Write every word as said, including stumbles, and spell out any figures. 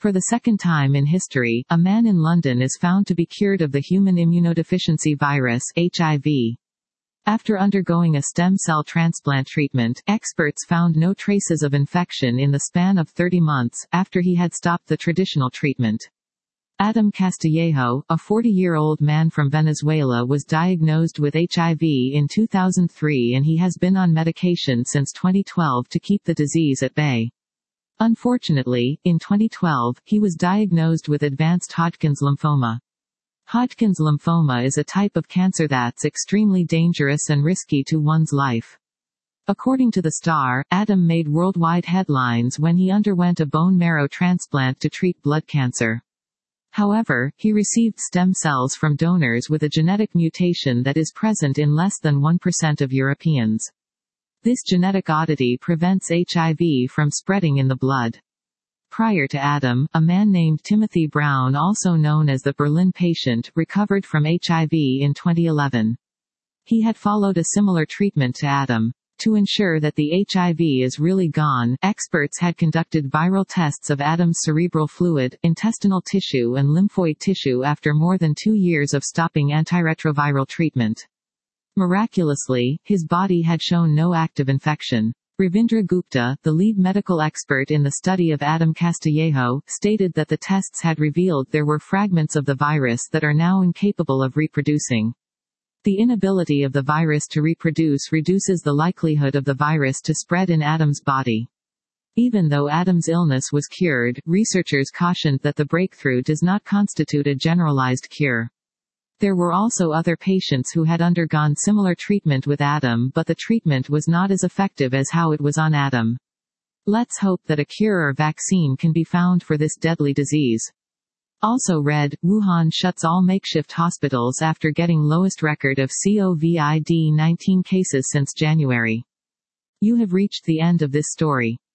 For the second time in history, a man in London is found to be cured of the human immunodeficiency virus (H I V). After undergoing a stem cell transplant treatment, experts found no traces of infection in the span of thirty months, after he had stopped the traditional treatment. Adam Castillejo, a forty-year-old man from Venezuela, was diagnosed with H I V in two thousand three and he has been on medication since twenty twelve to keep the disease at bay. Unfortunately, in twenty twelve, he was diagnosed with advanced Hodgkin's lymphoma. Hodgkin's lymphoma is a type of cancer that's extremely dangerous and risky to one's life. According to The Star, Adam made worldwide headlines when he underwent a bone marrow transplant to treat blood cancer. However, he received stem cells from donors with a genetic mutation that is present in less than one percent of Europeans. This genetic oddity prevents H I V from spreading in the blood. Prior to Adam, a man named Timothy Brown, also known as the Berlin patient, recovered from H I V in twenty eleven. He had followed a similar treatment to Adam. To ensure that the H I V is really gone, experts had conducted viral tests of Adam's cerebral fluid, intestinal tissue and lymphoid tissue after more than two years of stopping antiretroviral treatment. Miraculously, his body had shown no active infection. Ravindra Gupta, the lead medical expert in the study of Adam Castillejo, stated that the tests had revealed there were fragments of the virus that are now incapable of reproducing. The inability of the virus to reproduce reduces the likelihood of the virus to spread in Adam's body. Even though Adam's illness was cured, researchers cautioned that the breakthrough does not constitute a generalized cure. There were also other patients who had undergone similar treatment with Adam, but the treatment was not as effective as how it was on Adam. Let's hope that a cure or vaccine can be found for this deadly disease. Also read, Wuhan shuts all makeshift hospitals after getting lowest record of COVID nineteen cases since January. You have reached the end of this story.